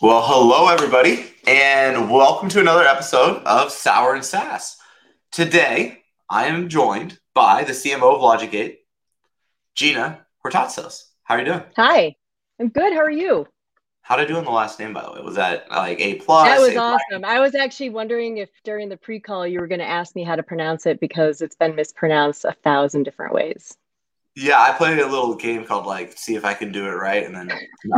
Well, hello everybody, and welcome to another episode of Sour and Sass. Today, I am joined by the CMO of LogicGate, Gina Hortatzos. How are you doing? Hi, I'm good. How are you? How did I do on the last name, by the way? Was that like A That plus? was A awesome. I was actually wondering if during the pre-call you were going to ask me how to pronounce it because it's been mispronounced 1,000 different ways. Yeah, I played a little game called see if I can do it right, and then no.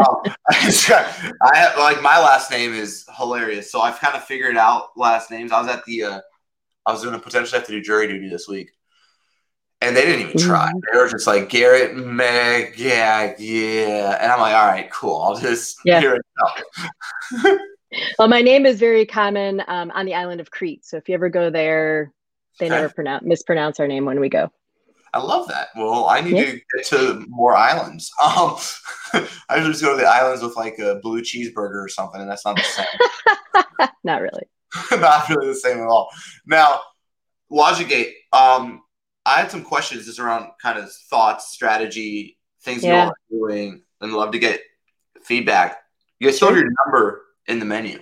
I have my last name is hilarious, so I've kind of figured out last names. I was going to potentially have to do jury duty this week. And they didn't even try. They were just like, Garrett, Meg, yeah. And I'm like, all right, cool. I'll just hear it out. Well, my name is very common on the island of Crete. So if you ever go there, they never mispronounce our name when we go. I love that. Well, I need to get to more islands. I usually just go to the islands with like a blue cheeseburger or something, and that's not the same. Not really. Not really the same at all. Now, LogicGate, I had some questions just around kind of thoughts, strategy, things you all are doing, and love to get feedback. You guys still have your number in the menu.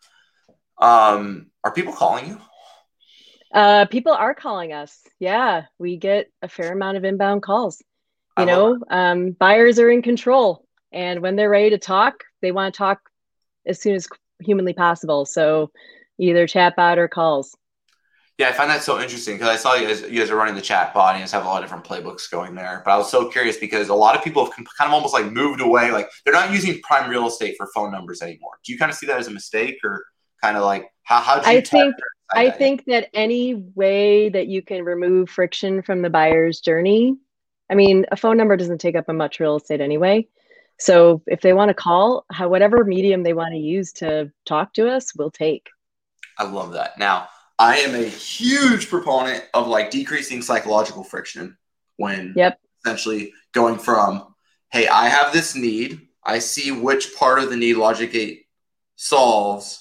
Are people calling you? People are calling us. Yeah, we get a fair amount of inbound calls. Buyers are in control, and when they're ready to talk, they want to talk as soon as humanly possible. So either chatbot or calls. Yeah, I find that so interesting because I saw you guys are running the chat bot and you guys have a lot of different playbooks going there. But I was so curious because a lot of people have kind of almost like moved away. Like they're not using prime real estate for phone numbers anymore. Do you kind of see that as a mistake or kind of like how do you I think that any way that you can remove friction from the buyer's journey, I mean, a phone number doesn't take up much real estate anyway. So if they want to call, whatever medium they want to use to talk to us, we'll take. I love that. Now, I am a huge proponent of like decreasing psychological friction when essentially going from, hey, I have this need. I see which part of the need LogicGate solves.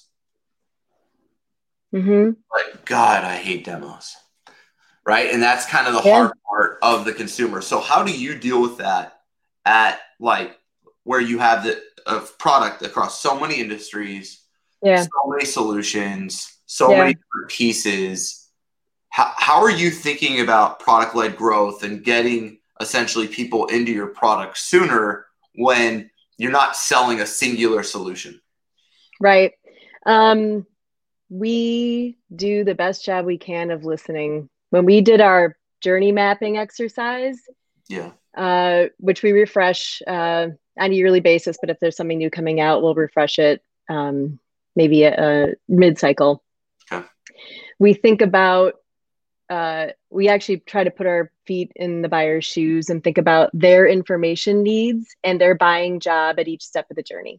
But God, I hate demos. Right. And that's kind of the hard part of the consumer. So how do you deal with that at like where you have the product across so many industries, so many solutions, so many different pieces? How are you thinking about product-led growth and getting essentially people into your product sooner when you're not selling a singular solution? Right. We do the best job we can of listening. When we did our journey mapping exercise, which we refresh on a yearly basis, but if there's something new coming out, we'll refresh it maybe a mid-cycle. We think about, we actually try to put our feet in the buyer's shoes and think about their information needs and their buying job at each step of the journey.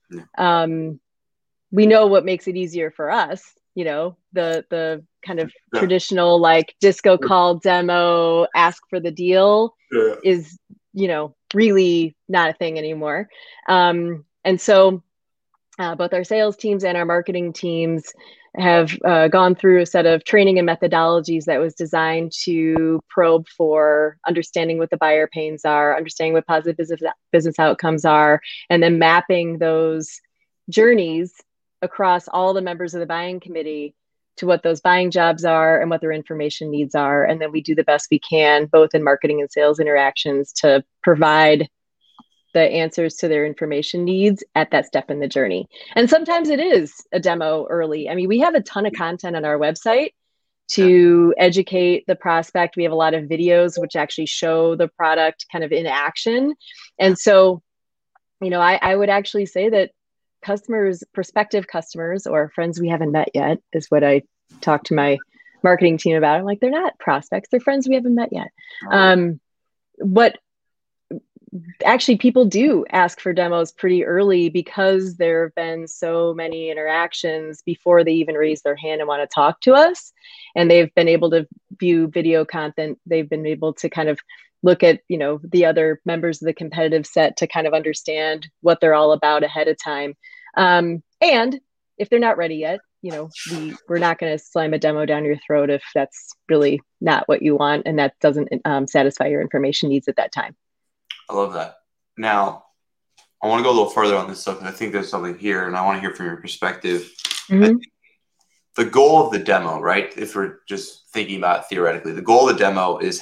We know what makes it easier for us, the kind of traditional like disco call demo, ask for the deal is, really not a thing anymore. And so both our sales teams and our marketing teams have gone through a set of training and methodologies that was designed to probe for understanding what the buyer pains are, understanding what positive business outcomes are, and then mapping those journeys across all the members of the buying committee to what those buying jobs are and what their information needs are. And then we do the best we can, both in marketing and sales interactions, to provide the answers to their information needs at that step in the journey. And sometimes it is a demo early. I mean, we have a ton of content on our website to educate the prospect. We have a lot of videos which actually show the product kind of in action. And so, I would actually say that prospective customers or friends we haven't met yet is what I talk to my marketing team about. I'm like, they're not prospects, they're friends we haven't met yet. What actually people do ask for demos pretty early because there have been so many interactions before they even raise their hand and want to talk to us. And they've been able to view video content. They've been able to kind of look at, the other members of the competitive set to kind of understand what they're all about ahead of time. And if they're not ready yet, we're not going to slam a demo down your throat if that's really not what you want and that doesn't satisfy your information needs at that time. I love that. Now, I want to go a little further on this stuff, and I think there's something here, and I want to hear from your perspective. Mm-hmm. The goal of the demo, right? If we're just thinking about it theoretically, the goal of the demo is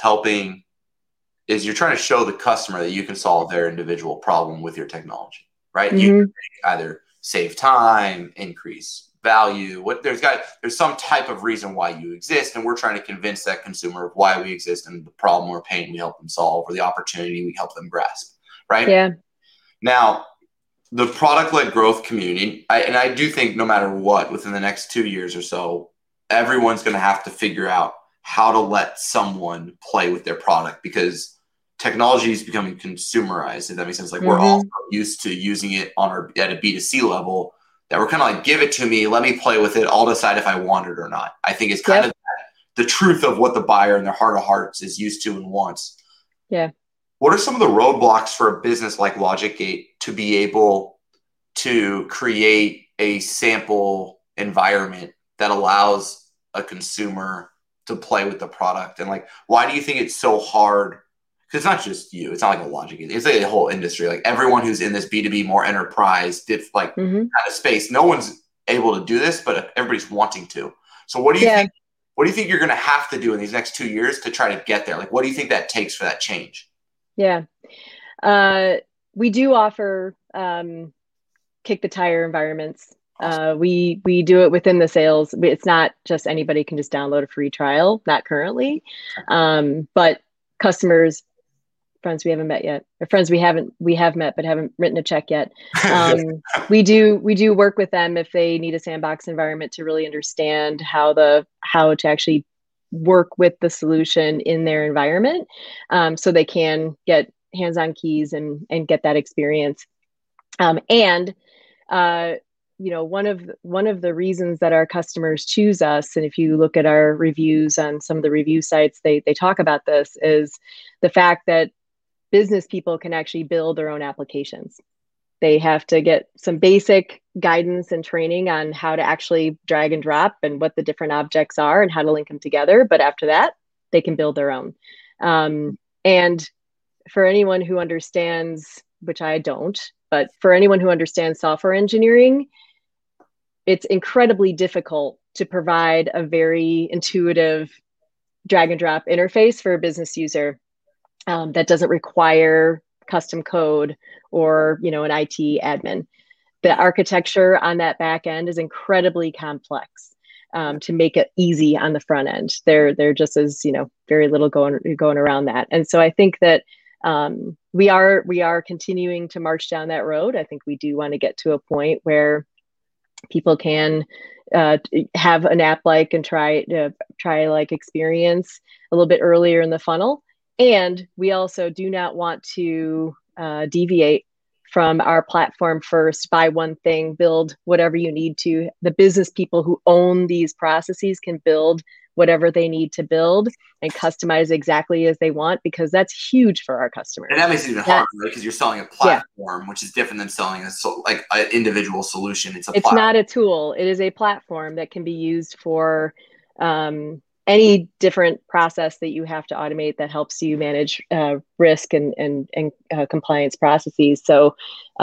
you're trying to show the customer that you can solve their individual problem with your technology, right? Mm-hmm. You can either save time, increase value. There's some type of reason why you exist, and we're trying to convince that consumer of why we exist and the problem or pain we help them solve, or the opportunity we help them grasp, right? Yeah. Now, the product-led growth community, and I do think no matter what, within the next 2 years or so, everyone's going to have to figure out how to let someone play with their product, because technology is becoming consumerized, if that makes sense. Like, we're all used to using it at a B2C level, that we're kind of like, give it to me, let me play with it, I'll decide if I want it or not. I think it's kind of the truth of what the buyer in their heart of hearts is used to and wants. Yeah. What are some of the roadblocks for a business like LogicGate to be able to create a sample environment that allows a consumer to play with the product? And like, why do you think it's so hard? Because it's not just you. It's not like a LogicGate. It's like a whole industry. Like, everyone who's in this B2B, more enterprise, kind of space, no one's able to do this, but everybody's wanting to. So what do you think? What do you think you're going to have to do in these next 2 years to try to get there? Like, what do you think that takes for that change? Yeah. We do offer kick the tire environments. Awesome. We do it within the sales. It's not just anybody can just download a free trial, not currently. But customers, friends we haven't met yet, or friends we have met but haven't written a check yet. We do work with them if they need a sandbox environment to really understand how to actually work with the solution in their environment, so they can get hands-on keys and get that experience. And one of the reasons that our customers choose us, and if you look at our reviews on some of the review sites, they talk about this, is the fact that business people can actually build their own applications. They have to get some basic guidance and training on how to actually drag and drop and what the different objects are and how to link them together. But after that, they can build their own. And for anyone who understands, which I don't, but for anyone who understands software engineering, it's incredibly difficult to provide a very intuitive drag and drop interface for a business user that doesn't require custom code or an IT admin. The architecture on that back end is incredibly complex to make it easy on the front end. There just is very little going around that, and so I think that we are continuing to march down that road. I think we do want to get to a point where people can have an app like and try like experience a little bit earlier in the funnel. And we also do not want to deviate from our platform first, buy one thing, build whatever you need to. The business people who own these processes can build whatever they need to build and customize exactly as they want, because that's huge for our customers. And that makes it even harder, right? Because you're selling a platform, which is different than selling an individual solution. It's not a tool. It is a platform that can be used for any different process that you have to automate that helps you manage risk and compliance processes. So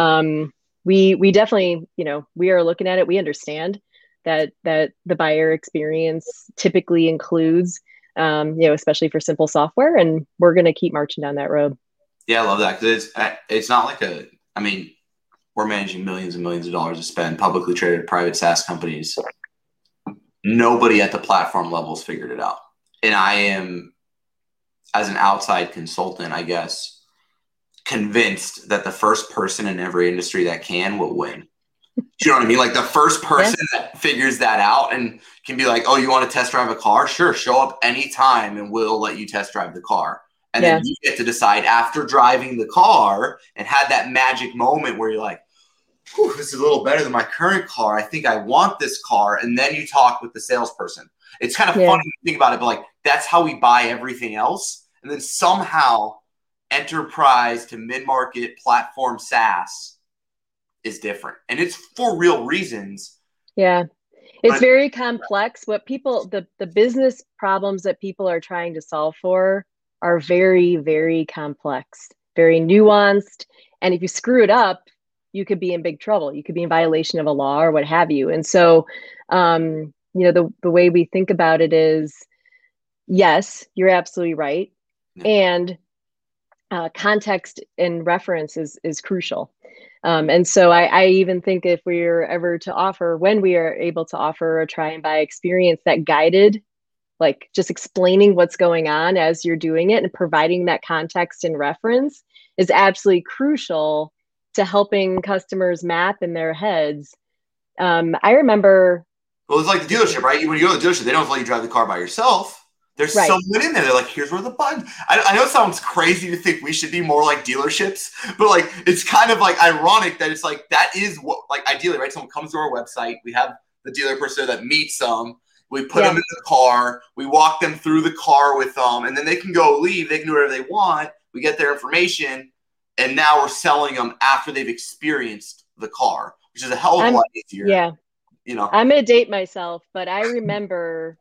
we definitely, we are looking at it. We understand that the buyer experience typically includes, especially for simple software, and we're going to keep marching down that road. Yeah, I love that, because it's not like we're managing millions and millions of dollars to spend, publicly traded private SaaS companies. Nobody at the platform level has figured it out. And I am, as an outside consultant, I guess, convinced that the first person in every industry that can will win. Do you know what I mean? Like, the first person that figures that out and can be like, oh, you want to test drive a car? Sure, show up anytime and we'll let you test drive the car. And then you get to decide after driving the car and had that magic moment where you're like, this is a little better than my current car. I think I want this car. And then you talk with the salesperson. It's kind of funny to think about it, but like, that's how we buy everything else. And then somehow enterprise to mid-market platform SaaS is different. And it's for real reasons. Yeah. It's very complex. What people, the business problems that people are trying to solve for are very, very complex, very nuanced. And if you screw it up, you could be in big trouble. You could be in violation of a law or what have you. And so, the way we think about it is, yes, you're absolutely right. Yeah. And context and reference is crucial. And so I even think if we're ever to offer, when we are able to offer a try and buy experience that guided, like just explaining what's going on as you're doing it and providing that context and reference is absolutely crucial to helping customers map in their heads. I remember. Well, it's like the dealership, right? When you go to the dealership, they don't let you drive the car by yourself. There's someone in there. They're like, here's where the button. I know it sounds crazy to think we should be more like dealerships, but like it's kind of like ironic that it's like that is what, like, ideally, right? Someone comes to our website, we have the dealer person that meets them, we put them in the car, we walk them through the car with them, and then they can go leave. They can do whatever they want. We get their information, and now we're selling them after they've experienced the car, which is a hell of a lot easier. Yeah. You know, I'm going to date myself, but I remember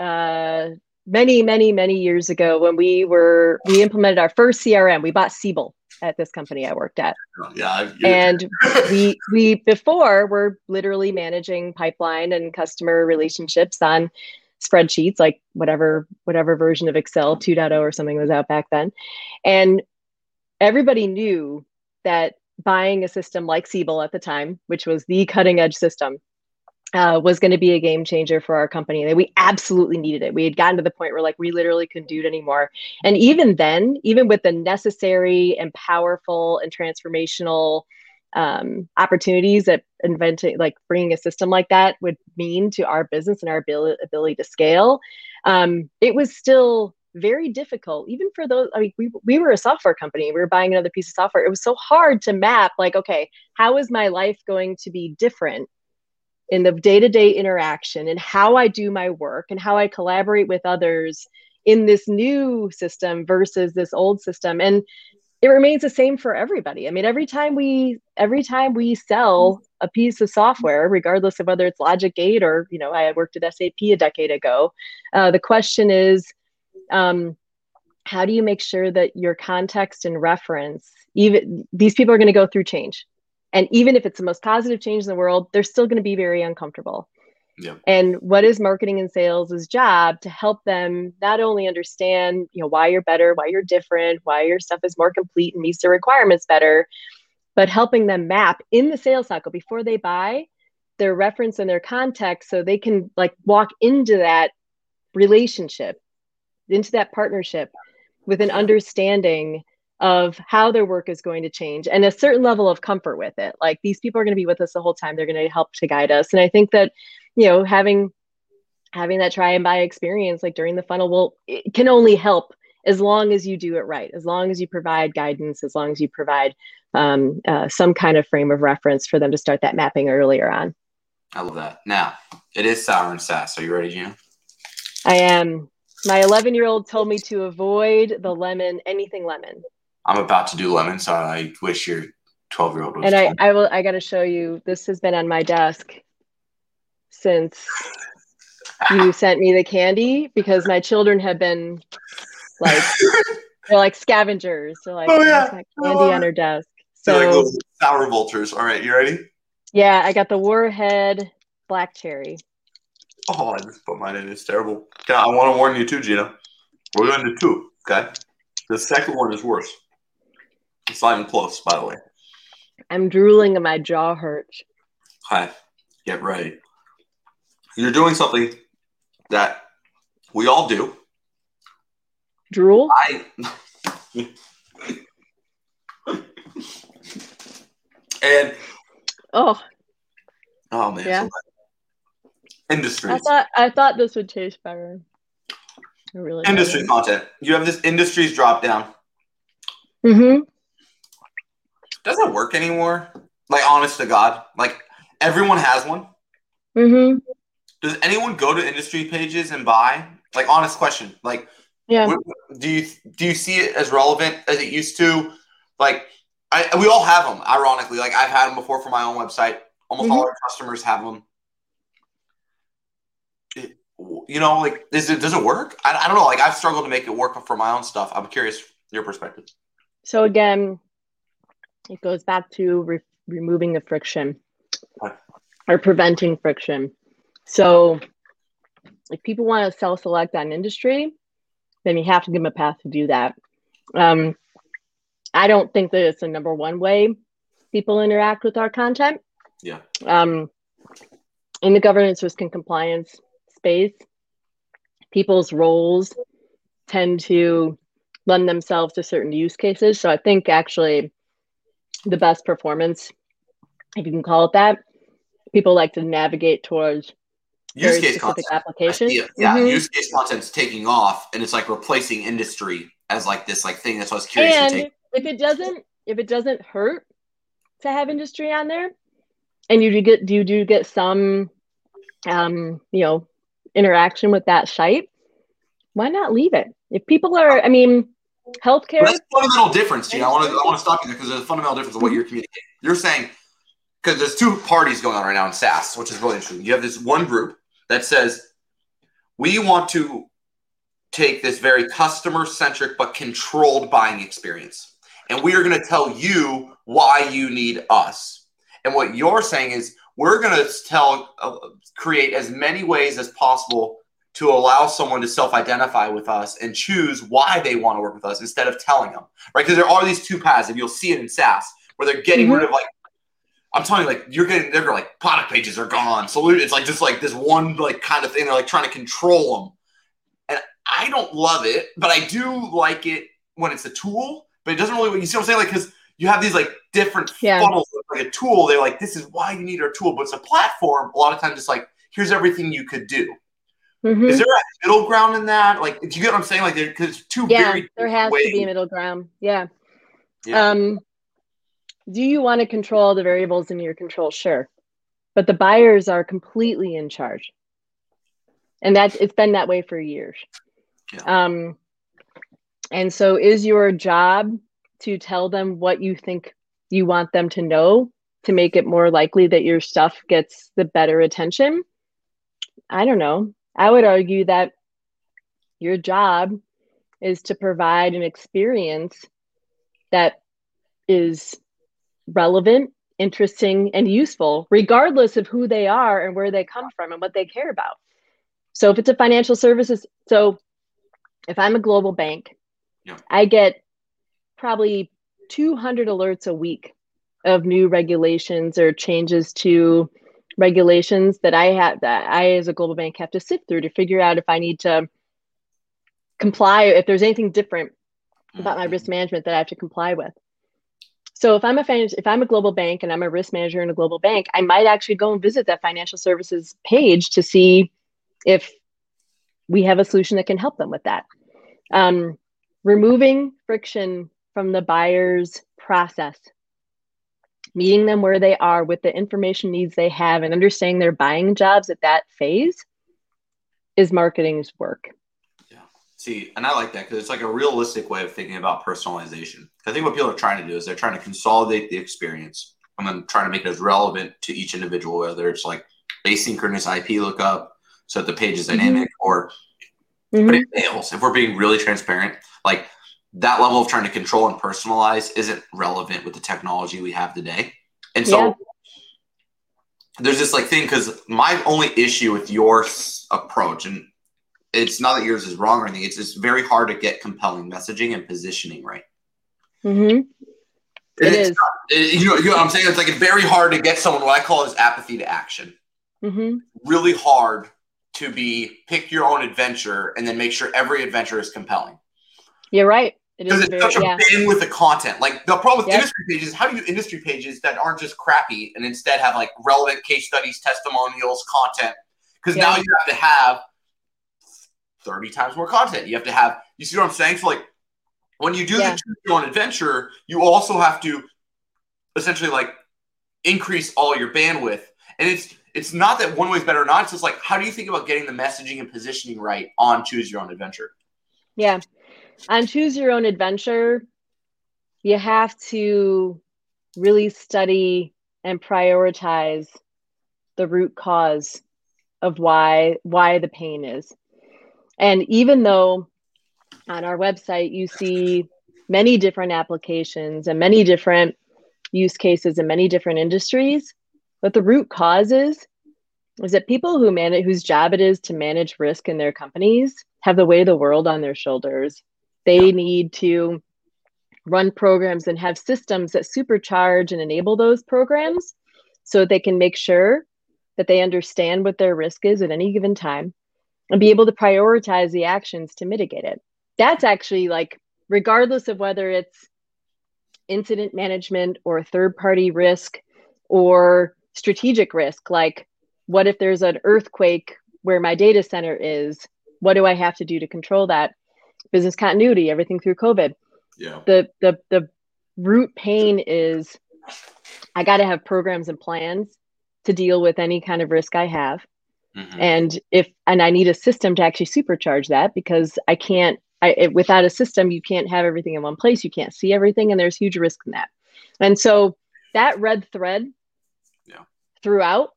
many, many, many years ago when we implemented our first CRM. We bought Siebel at this company I worked at. Yeah. And we before were literally managing pipeline and customer relationships on spreadsheets, like whatever version of Excel 2.0 or something was out back then. And everybody knew that buying a system like Siebel at the time, which was the cutting edge system, was going to be a game changer for our company. That we absolutely needed it. We had gotten to the point where like we literally couldn't do it anymore. And even then, even with the necessary and powerful and transformational opportunities that bringing a system like that would mean to our business and our ability to scale, it was still very difficult, even for those. I mean, we were a software company. We were buying another piece of software. It was so hard to map, like, okay, how is my life going to be different in the day-to-day interaction and how I do my work and how I collaborate with others in this new system versus this old system. And it remains the same for everybody. I mean, every time we sell a piece of software, regardless of whether it's Logic 8 or, I had worked at SAP a decade ago, the question is, how do you make sure that your context and reference, even these people are going to go through change. And even if it's the most positive change in the world, they're still going to be very uncomfortable. Yeah. And what is marketing and sales' job to help them not only understand, why you're better, why you're different, why your stuff is more complete and meets their requirements better, but helping them map in the sales cycle before they buy their reference and their context so they can like walk into that relationship, into that partnership with an understanding of how their work is going to change and a certain level of comfort with it. Like these people are going to be with us the whole time. They're going to help to guide us. And I think that, having that try and buy experience, like during the funnel, it can only help as long as you do it right, as long as you provide guidance, as long as you provide some kind of frame of reference for them to start that mapping earlier on. I love that. Now, it is sour and sass. Are you ready, Gina? I am. My 11-year-old told me to avoid the lemon, anything lemon. I'm about to do lemon, so I wish your 12-year-old was. And I got to show you, this has been on my desk since you sent me the candy, because my children have been like, they're like scavengers. They're like, candy on her desk. So they're like little sour vultures. All right, you ready? Yeah, I got the Warhead Black Cherry. Oh, I just put mine in. It's terrible. Okay, I want to warn you too, Gina. We're going to do two, okay? The second one is worse. It's not even close, by the way. I'm drooling and my jaw hurts. Okay, get ready. You're doing something that we all do. Drool? And oh man, yeah. Industries. I thought this would taste better. Industry content. You have this industries drop down. Mm-hmm. Does it work anymore? Like, honest to God, like everyone has one. Mm-hmm. Does anyone go to industry pages and buy? Like, honest question. Like, yeah. Do you see it as relevant as it used to? Like, we all have them. Ironically, like I've had them before for my own website. Almost all our customers have them. Like, does it work? I don't know. Like, I've struggled to make it work for my own stuff. I'm curious your perspective. So again, it goes back to removing the friction or preventing friction. So if people want to self-select on industry, then you have to give them a path to do that. I don't think that it's the number one way people interact with our content. Yeah. In the governance, risk, and compliance space, people's roles tend to lend themselves to certain use cases. So I think actually the best performance, if you can call it that, people like to navigate towards use case content applications. Use case content's taking off, and it's like replacing industry as like this like thing. That's what I was curious and to take. If it doesn't hurt to have industry on there, and you do get some interaction with that site, why not leave it? If people are, healthcare. Well, that's a fundamental difference, Gina. I want to stop you there because there's a fundamental difference of what you're communicating. You're saying, because there's two parties going on right now in SaaS, which is really interesting. You have this one group that says, we want to take this very customer-centric but controlled buying experience, and we are going to tell you why you need us. And what you're saying is, we're going to create as many ways as possible to allow someone to self-identify with us and choose why they want to work with us instead of telling them, right? Because there are these two paths, and you'll see it in SaaS where they're getting rid of like, I'm telling you, like they're like product pages are gone. So it's like just like this one like kind of thing. They're like trying to control them, and I don't love it, but I do like it when it's a tool. But it doesn't really. You see what I'm saying? Like because you have these like different funnels, like a tool. They're like, this is why you need our tool, but it's a platform. A lot of times, it's like here's everything you could do. Is there a middle ground in that? Like, do you get what I'm saying? Like, because two very there has to be a middle ground. Yeah. Do you want to control the variables in your control? Sure, but the buyers are completely in charge, and it's been that way for years. Yeah. And so, is your job to tell them what you think you want them to know to make it more likely that your stuff gets the better attention? I don't know. I would argue that your job is to provide an experience that is relevant, interesting, and useful, regardless of who they are and where they come from and what they care about. So if it's a financial services, so if I'm a global bank, I get probably 200 alerts a week of new regulations or changes to regulations that I as a global bank have to sift through to figure out if I need to comply, if there's anything different about my risk management that I have to comply with. So if I'm a global bank and I'm a risk manager in a global bank, I might actually go and visit that financial services page to see if we have a solution that can help them with that. Removing friction from the buyer's process, meeting them where they are with the information needs they have and understanding their buying jobs at that phase is marketing's work. Yeah. See, and I like that because it's like a realistic way of thinking about personalization. I think what people are trying to do is they're trying to consolidate the experience and then trying to make it as relevant to each individual, whether it's like asynchronous IP lookup so that the page is dynamic or but it fails. If we're being really transparent, like that level of trying to control and personalize isn't relevant with the technology we have today. And so there's this like thing, because my only issue with your approach, and it's not that yours is wrong or anything, it's just very hard to get compelling messaging and positioning right. It is. You know what I'm saying? It's like very hard to get someone, what I call is apathy to action. Really hard to pick your own adventure and then make sure every adventure is compelling. You're right. Because it's such a bandwidth of content. Like the problem with industry pages, how do you do industry pages that aren't just crappy and instead have like relevant case studies, testimonials, content? Because now you have to have 30 times more content. You have to have, you see what I'm saying? So like when you do the choose your own adventure, you also have to essentially like increase all your bandwidth. And it's not that one way is better or not. It's just like, how do you think about getting the messaging and positioning right on choose your own adventure? Yeah. On choose your own adventure, you have to really study and prioritize the root cause of why the pain is. And even though on our website you see many different applications and many different use cases in many different industries. But the root cause is that people whose job it is to manage risk in their companies have the weight of the world on their shoulders. They need to run programs and have systems that supercharge and enable those programs so they can make sure that they understand what their risk is at any given time and be able to prioritize the actions to mitigate it. That's actually like, regardless of whether it's incident management or third-party risk or strategic risk, like what if there's an earthquake where my data center is? What do I have to do to control that? Business continuity, everything through COVID. Yeah. The root pain is I got to have programs and plans to deal with any kind of risk I have. Mm-hmm. And I need a system to actually supercharge that, because without a system, you can't have everything in one place. You can't see everything, and there's huge risk in that. And so that red thread throughout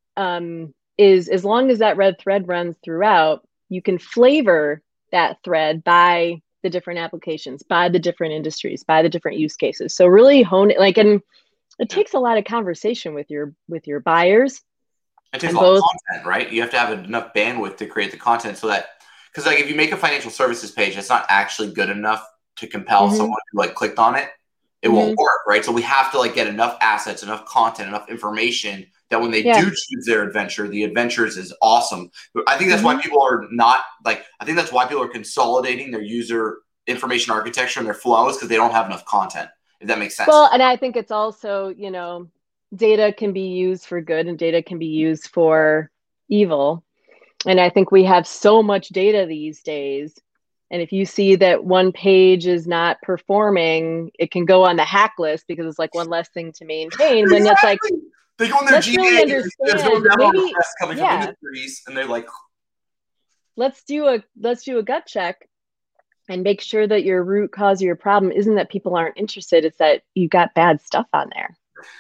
is, as long as that red thread runs throughout, you can flavor that thread by the different applications, by the different industries, by the different use cases. So really hone it, and it takes a lot of conversation with your buyers. It takes a lot of content, right? You have to have enough bandwidth to create the content so that, because like if you make a financial services page, it's not actually good enough to compel someone who like clicked on it. It won't work, right? So we have to like get enough assets, enough content, enough information that when they do choose their adventure, the adventures is awesome. I think that's why people are I think that's why people are consolidating their user information architecture and their flows, because they don't have enough content, if that makes sense. Well, and I think it's also, data can be used for good and data can be used for evil. And I think we have so much data these days. And if you see that one page is not performing, it can go on the hack list because it's like one less thing to maintain. When it's like, they go in their GA, really there's no demo requests coming from industries, and they're like, let's do a gut check and make sure that your root cause of your problem isn't that people aren't interested. It's that you got bad stuff on there.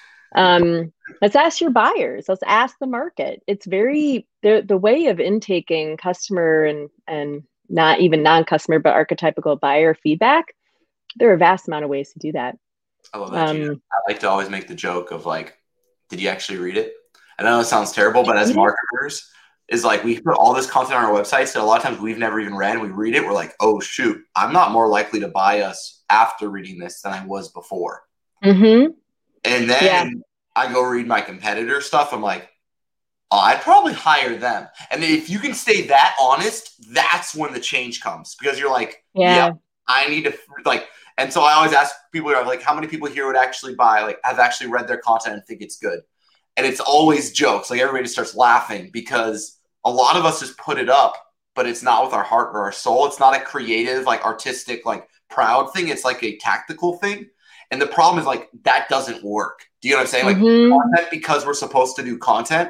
Let's ask your buyers. Let's ask the market. It's very, the way of intaking customer and not even non-customer, but archetypical buyer feedback. There are a vast amount of ways to do that. I love that. I like to always make the joke of like, did you actually read it? I know it sounds terrible, but as marketers, is like we put all this content on our websites that a lot of times we've never even read. We read it, we're like, oh shoot, I'm not more likely to buy us after reading this than I was before. And then I go read my competitor stuff. I'm like, oh, I'd probably hire them. And if you can stay that honest, that's when the change comes, because you're like, I need to like. And so I always ask people, like, how many people here would actually buy, like, have actually read their content and think it's good? And it's always jokes. Like everybody just starts laughing because a lot of us just put it up, but it's not with our heart or our soul. It's not a creative, like artistic, like proud thing. It's like a tactical thing. And the problem is like, that doesn't work. Do you know what I'm saying? Like content, because we're supposed to do content,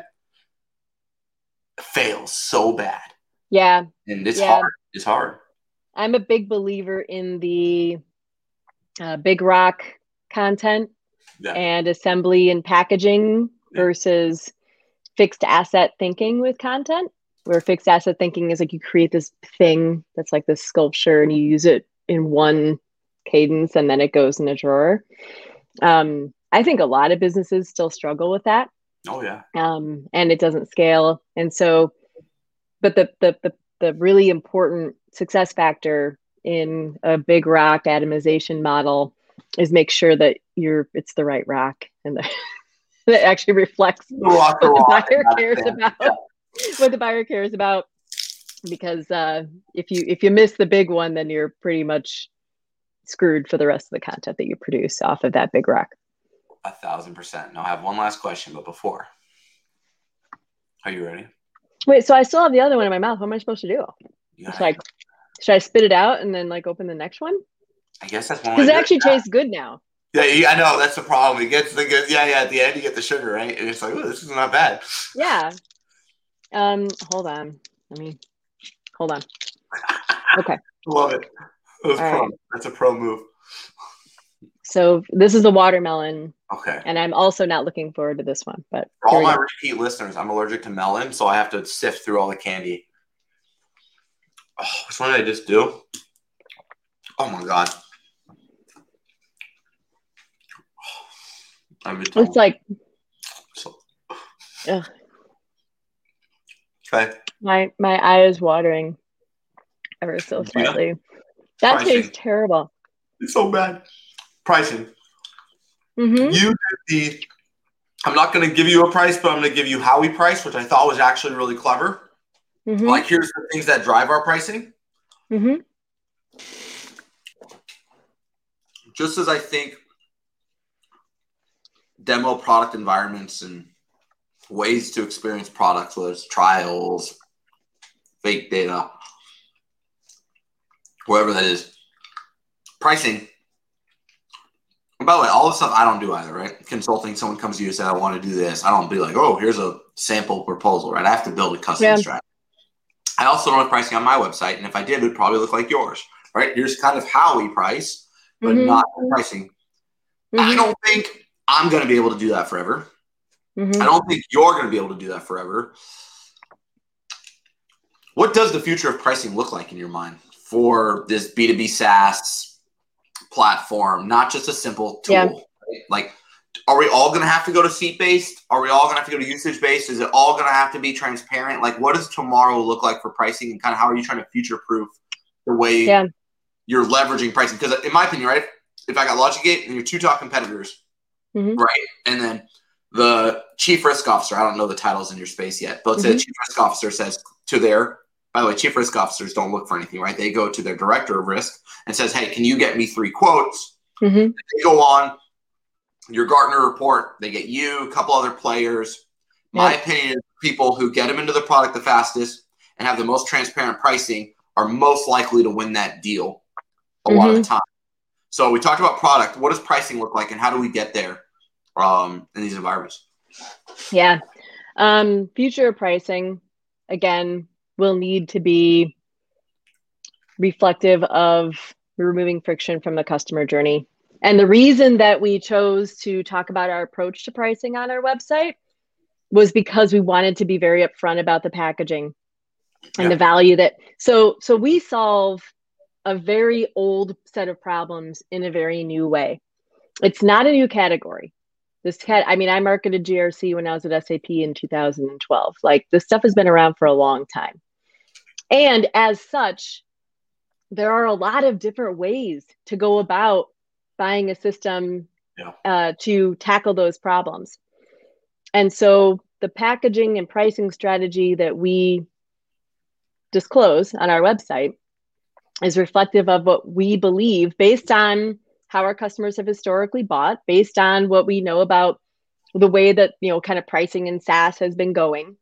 fails so bad. Yeah. And it's hard. It's hard. I'm a big believer in the big rock content and assembly and packaging versus fixed asset thinking with content, where fixed asset thinking is like you create this thing that's like this sculpture and you use it in one cadence and then it goes in a drawer. I think a lot of businesses still struggle with that. Oh yeah. And it doesn't scale. And so, but the really important success factor in a big rock atomization model is make sure that it's the right rock and that actually reflects what the buyer cares about. What the buyer cares about, because if you miss the big one, then you're pretty much screwed for the rest of the content that you produce off of that big rock. 1,000%. Now I have one last question, but before, are you ready? Wait, so I still have the other one in my mouth. What am I supposed to do? It's like, should I spit it out and then like open the next one? I guess that's one. Because it actually tastes good now. Yeah, I know. That's the problem. It gets the good. Yeah. At the end, you get the sugar, right? And it's like, oh, this is not bad. Yeah. Hold on. Hold on. Okay. Love it. That's a pro move. So this is the watermelon. Okay. And I'm also not looking forward to this one. But for all my repeat listeners, I'm allergic to melon, so I have to sift through all the candy. Oh, which one did I just do? Oh my God. It's like, so, ugh. Okay. My eye is watering ever so slightly. Yeah. That Pricing. tastes terrible. It's so bad. Pricing. Mm-hmm. I'm not going to give you a price, but I'm going to give you how we price, which I thought was actually really clever. Mm-hmm. Like, here's the things that drive our pricing. Mm-hmm. Just as I think demo product environments and ways to experience products, whether it's trials, fake data, whatever that is, pricing. And by the way, all this stuff I don't do either, right? Consulting, someone comes to you and says, I want to do this. I don't be like, oh, here's a sample proposal, right? I have to build a custom strategy. I also don't have pricing on my website. And if I did, it would probably look like yours, right? Here's kind of how we price, but not pricing. I don't think I'm going to be able to do that forever. I don't think you're going to be able to do that forever. What does the future of pricing look like in your mind for this B2B SaaS platform, not just a simple tool? Yeah. Right? Like, are we all going to have to go to seat-based? Are we all going to have to go to usage-based? Is it all going to have to be transparent? Like, what does tomorrow look like for pricing, and kind of how are you trying to future-proof the way you're leveraging pricing? Because in my opinion, right, if I got LogicGate and your two top competitors, right, and then the chief risk officer, I don't know the titles in your space yet, but let's say the chief risk officer says to their, by the way, chief risk officers don't look for anything, right? They go to their director of risk and says, hey, can you get me 3 quotes? They go on your Gartner report. They get you, a couple other players. My opinion is people who get them into the product the fastest and have the most transparent pricing are most likely to win that deal a lot of the time. So we talked about product. What does pricing look like, and how do we get there in these environments? Yeah. Future pricing, again, will need to be reflective of removing friction from the customer journey. And the reason that we chose to talk about our approach to pricing on our website was because we wanted to be very upfront about the packaging and the value that, so we solve a very old set of problems in a very new way. It's not a new category. I marketed GRC when I was at SAP in 2012. Like, this stuff has been around for a long time. And as such, there are a lot of different ways to go about buying a system to tackle those problems. And so the packaging and pricing strategy that we disclose on our website is reflective of what we believe based on how our customers have historically bought, based on what we know about the way that, kind of pricing in SaaS has been going,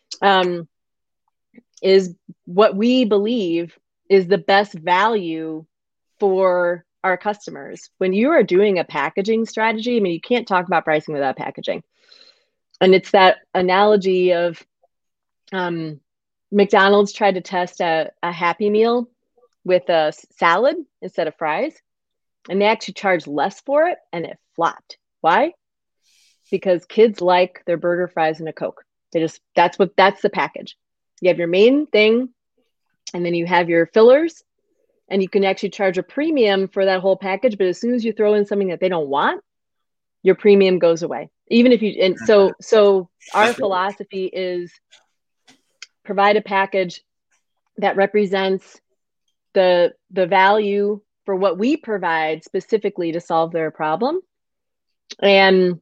is what we believe is the best value for our customers. When you are doing a packaging strategy, you can't talk about pricing without packaging. And it's that analogy of McDonald's tried to test a Happy Meal with a salad instead of fries, and they actually charged less for it, and it flopped. Why? Because kids like their burger, fries, and a Coke. That's the package. You have your main thing, and then you have your fillers, and you can actually charge a premium for that whole package. But as soon as you throw in something that they don't want, your premium goes away. Even if you, and so our philosophy is provide a package that represents the value for what we provide specifically to solve their problem. And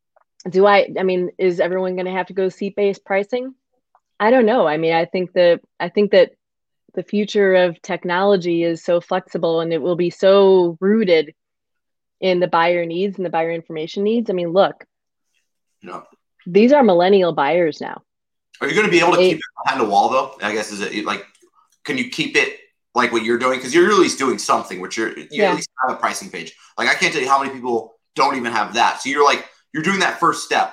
is everyone going to have to go seat-based pricing? I don't know. I think that the future of technology is so flexible, and it will be so rooted in the buyer needs and the buyer information needs. Look, these are millennial buyers now. Are you going to be able to keep it behind a wall, though? I guess, is it like, can you keep it like what you're doing? Because you're at least doing something, which you at least have a pricing page. Like, I can't tell you how many people don't even have that. So you're doing that first step.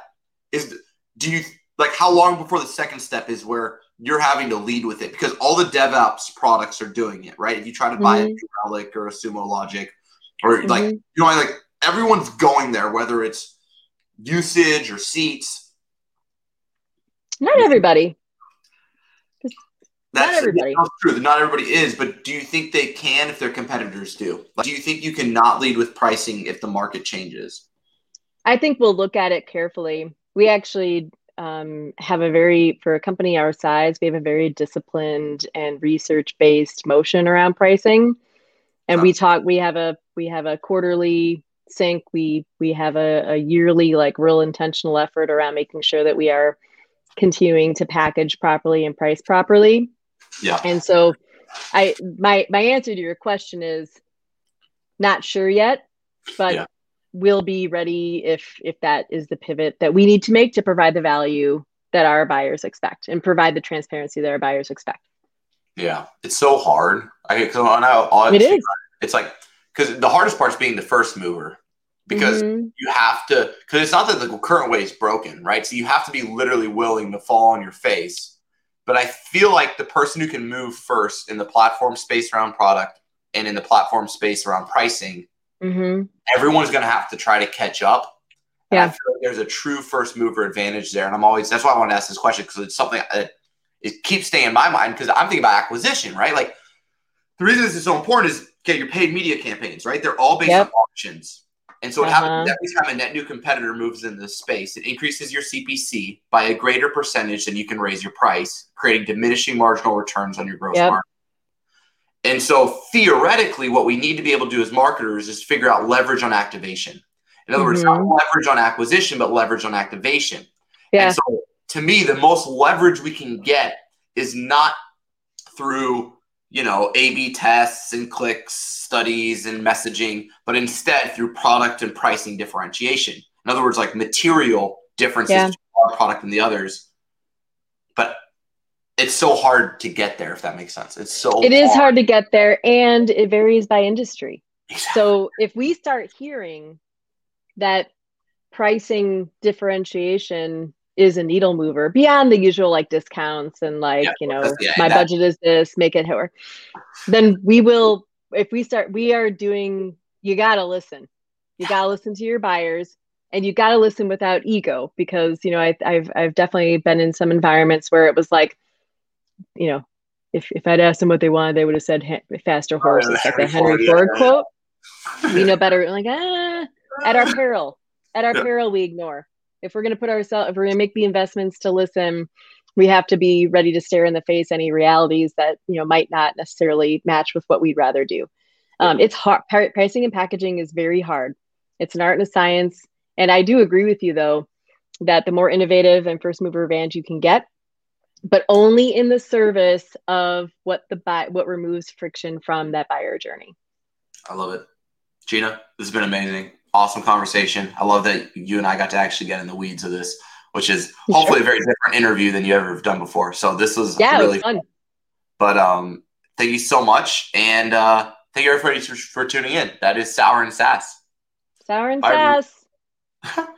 How long before the second step is where you're having to lead with it? Because all the DevOps products are doing it, right? If you try to buy a New Relic or a Sumo Logic, or everyone's going there, whether it's usage or seats. Not everybody. Not everybody. That's true. Not everybody is, but do you think they can if their competitors do? Do you think you can not lead with pricing if the market changes? I think we'll look at it carefully. We actually have for a company our size, we have a very disciplined and research-based motion around pricing. And we have a quarterly sync. We have a yearly, like, real intentional effort around making sure that we are continuing to package properly and price properly. Yeah. And so my answer to your question is not sure yet, but we'll be ready if that is the pivot that we need to make to provide the value that our buyers expect and provide the transparency that our buyers expect. Yeah, it's so hard. It's like, because the hardest part is being the first mover, because you have to, because it's not that the current way is broken, right? So you have to be literally willing to fall on your face. But I feel like the person who can move first in the platform space around product and in the platform space around pricing, everyone's going to have to try to catch up. And I feel like there's a true first mover advantage there. And that's why I want to ask this question, because it's something that it keeps staying in my mind, because I'm thinking about acquisition, right? Like, the reason this is so important is, okay, your paid media campaigns, right? They're all based on auctions. And so what happens every time a net new competitor moves into the space, it increases your CPC by a greater percentage than you can raise your price, creating diminishing marginal returns on your gross margin. And so theoretically, what we need to be able to do as marketers is figure out leverage on activation. In other words, not leverage on acquisition, but leverage on activation. And so to me, the most leverage we can get is not through, A/B tests and clicks, studies and messaging, but instead through product and pricing differentiation. In other words, like material differences between our product and the others. But it's so hard to get there, if that makes sense. It is hard to get there, and it varies by industry. Exactly. So if we start hearing that pricing differentiation is a needle mover beyond the usual, like, discounts and my budget is this, make it however, then we will, you got to listen. You got to listen to your buyers, and you got to listen without ego, because, I've definitely been in some environments where it was like, if I'd asked them what they wanted, they would have said faster horses, like the Henry Ford quote. We know better. Like, at our peril, we ignore. If we're going to make the investments to listen, we have to be ready to stare in the face any realities that, might not necessarily match with what we'd rather do. It's hard. Pricing and packaging is very hard. It's an art and a science. And I do agree with you, though, that the more innovative and first mover advantage you can get, but only in the service of what removes friction from that buyer journey. I love it. Gina, this has been amazing. Awesome conversation. I love that you and I got to actually get in the weeds of this, which is hopefully a very different interview than you ever have done before. So this was really fun. But thank you so much. And thank you everybody for tuning in. That is Sour and Sass. Sour and Sass.